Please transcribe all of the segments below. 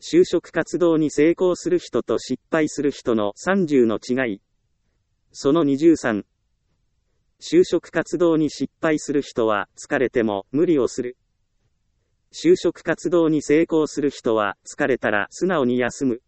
就職活動に成功する人と失敗する人の30の違い。その23。就職活動に失敗する人は疲れても無理をする。就職活動に成功する人は疲れたら素直に休む。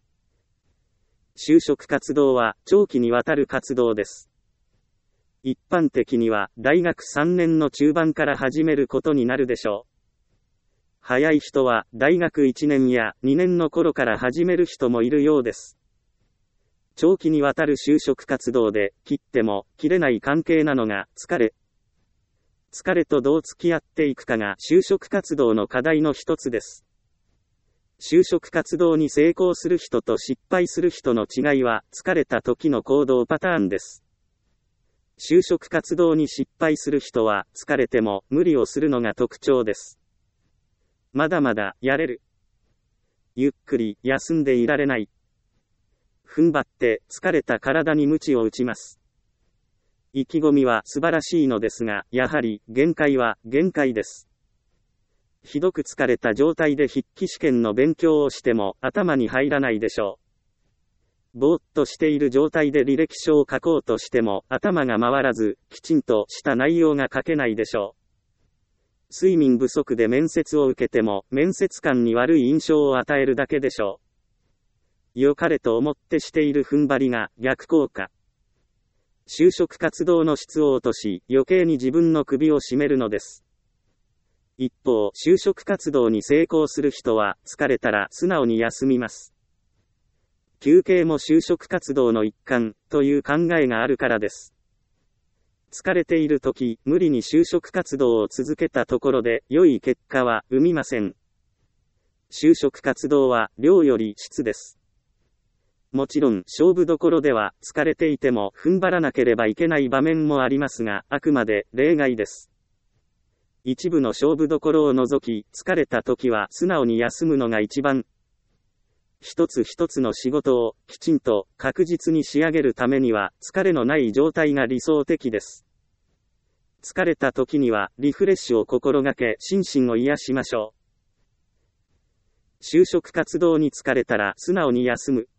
就職活動は長期にわたる活動です。一般的には大学3年の中盤から始めることになるでしょう。早い人は大学1年や2年の頃から始める人もいるようです。長期にわたる就職活動で切っても切れない関係なのが疲れ。疲れとどう付き合っていくかが就職活動の課題の一つです。就職活動に成功する人と失敗する人の違いは疲れた時の行動パターンです。就職活動に失敗する人は疲れても無理をするのが特徴です。まだまだやれる。ゆっくり休んでいられない。踏ん張って疲れた体に鞭を打ちます。意気込みは素晴らしいのですが、やはり限界は限界です。ひどく疲れた状態で筆記試験の勉強をしても頭に入らないでしょう。ぼーっとしている状態で履歴書を書こうとしても頭が回らず、きちんとした内容が書けないでしょう。睡眠不足で面接を受けても面接官に悪い印象を与えるだけでしょう。良かれと思ってしている踏ん張りが逆効果。就職活動の質を落とし余計に自分の首を絞めるのです。一方、就職活動に成功する人は疲れたら素直に休みます。休憩も就職活動の一環という考えがあるからです。疲れているとき、無理に就職活動を続けたところで良い結果は生みません。就職活動は量より質です。もちろん勝負どころでは疲れていても踏ん張らなければいけない場面もありますが、あくまで例外です。一部の勝負どころを除き、疲れたときは素直に休むのが一番。一つ一つの仕事をきちんと確実に仕上げるためには疲れのない状態が理想的です。疲れた時にはリフレッシュを心がけ心身を癒しましょう。就職活動に疲れたら素直に休む。